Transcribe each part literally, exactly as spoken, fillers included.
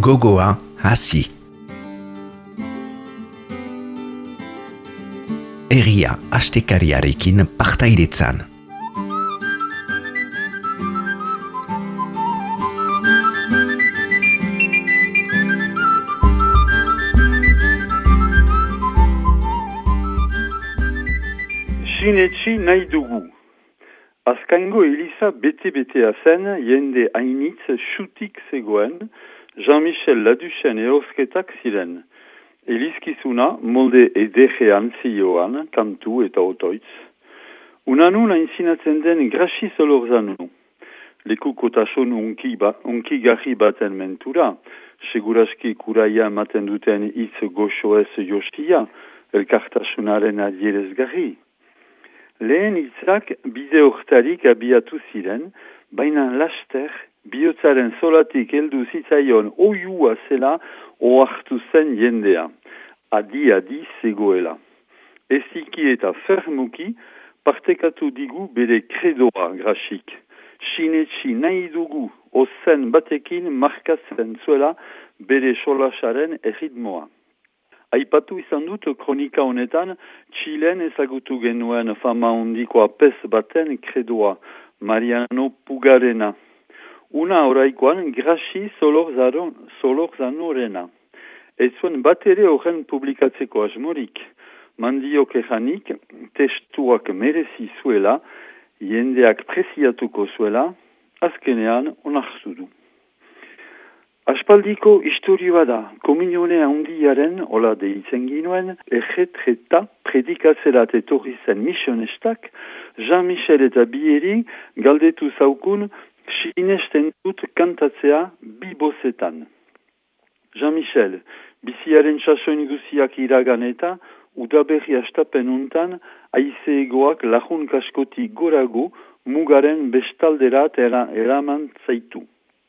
Gogoa hasi. Herria astekariarekin partaidetzan. Sinetsi nahi dugu. Azkaingo Eliza bete-betea zen, jende hainitz xutik zegoen, Jean-Michel Laduchen erosketak ziren. Elizkizuna molde edegean zioan, kantu eta otoitz. Unanun aintzinatzen den Graxi Solorzano. Lekukotasun unki, ba, unki garri baten mentura, seguraski kuraia ematen duten hitz goxoez josia, elkartasunaren adierezgarri. Lehen hitzak bide hortarik abiatu ziren, baina laster, bihotzaren solatik heldu zitzaion oiua zela ohartu zen jendea. Adi-adi zegoela. Eziki eta fermuki partekatu digu bere kredoa Graxik. Sinetsi nahi dugu ozen batekin markatzen zuela bere solasaren erritmoa. Aipatu izan dut kronika honetan, Txilen ezagutu genuen fama hondikoa pez baten kredoa, Mariano Pugarena. Una oraikoan Graxi Solorzanorena. Ez zuen bat ere horren publikatzeko asmorik. Mandiok ejanik, testuak merezi zuela, jendeak preziatuko zuela, azkenean onartu du. Aspaldiko historioa da, komunione handiaren, hola deitzen ginuen, erretreta predikatzerat etorri zen misionestak, Jean-Michel eta Bieri galdetu zaukun, sinesten dut kantatzea bi bozetan. Jean-Michel, biziaren sasoin guziak iragan eta, udaberri astapen untan, aizeegoak lahun kaskoti gorago, mugaren bestalderat era, eraman zaitu.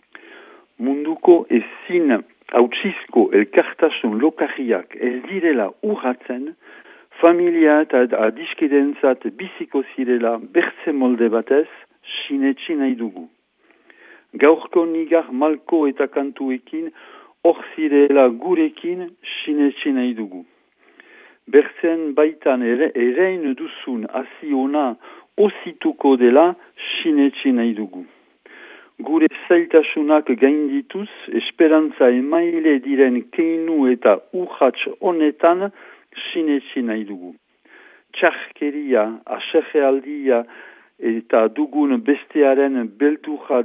Munduko ezin hautsizko elkartasun lokarriak ez direla urratzen, familia eta adiskidentzat biziko zirela bertze molde batez, sinetsi nahi dugu. Gaurko nigar malko eta kantuekin, hor zirela gurekin, sinetsi nahi dugu. Bertzen baitan ere, erein duzun hasi ona osituko dela, sinetsi nahi dugu. Gure zailtasunak gaindituz, esperantza emaile diren keinu eta urratx honetan sinetsi nahi dugu. Txarkeria, aserrealdia eta dugun bestearen beldurra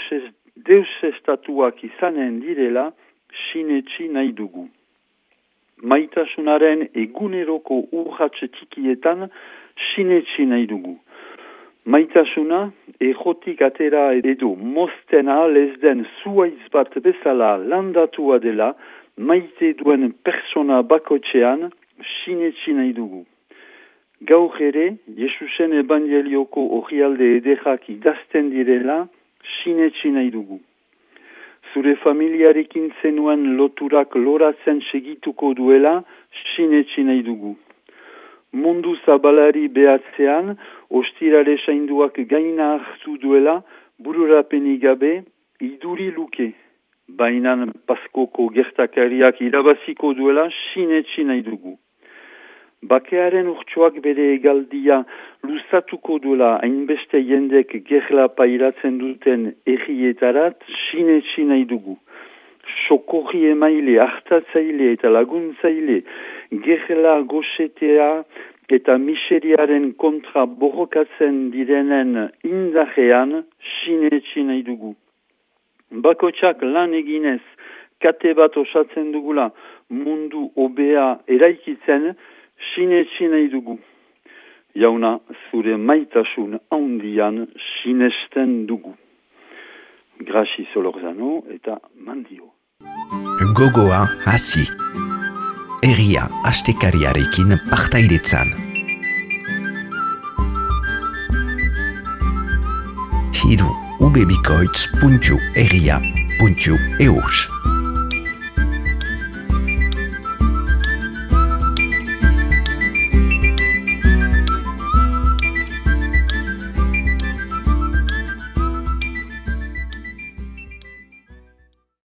deusestatuak izanen direla sinetsi nahi dugu. Maitasunaren eguneroko urratx txikietan sinetsi nahi dugu. Maitasuna, ejotik atera edo mozten ahal ez den zuaiz bat bezala landatua dela, maite duen persona bakotxean, sinetsi nahi dugu. Gaur ere, Jesusen Evangelioko orrialde edekak idazten direla, sinetsi nahi dugu. Zure familiarekin zenuen loturak loratzen segituko duela, sinetsi nahi dugu. Mundu zabalari behatzean, ostirale sainduak gaina hartu duela, bururapenik gabe, iduri luke. Bainan paskoko gertakariak irabaziko duela, sinetsi nahi dugu. Bakearen urtsuak bere egaldia luzatuko duela hainbeste jendek gerla pairatzen duten errietarat, sinetsi nahi dugu. Sokorri emaile, hartatzaile eta laguntzaile, gerla goxetea eta miseriaren kontra borrokatzen direnen indajean sinetsi nahi dugu. Bakotxak lan eginez, kate bat osatzen dugula mundu obea eraikitzen, sinetsi nahi dugu. Jauna, zure maitasun handian sinesten dugu. Graxi Solorzano eta Mandio. Gogoa hasi. Herria astekariarekin partaidetzan. Hiru ubebikoitz puntu herria puntu eus.